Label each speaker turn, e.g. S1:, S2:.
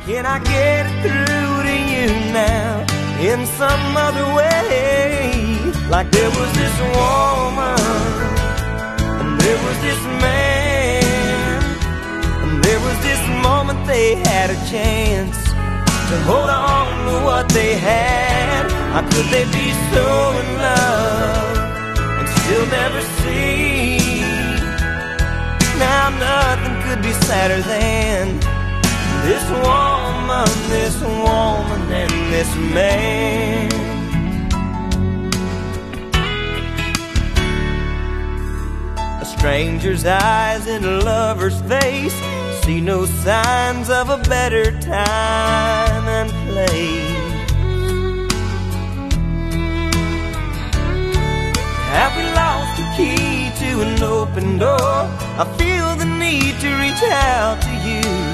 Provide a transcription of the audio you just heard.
S1: Can I get it through to you now in some other way? Like there was this woman, and there was this man, and there was this moment they had a chance to hold on to what they had. How could they be so in love and still never see? Now nothing could be sadder than this woman and this man. A stranger's eyes in a lover's face see no signs of a better time and place. Have we lost the key to an open door? I feel the need to reach out to you.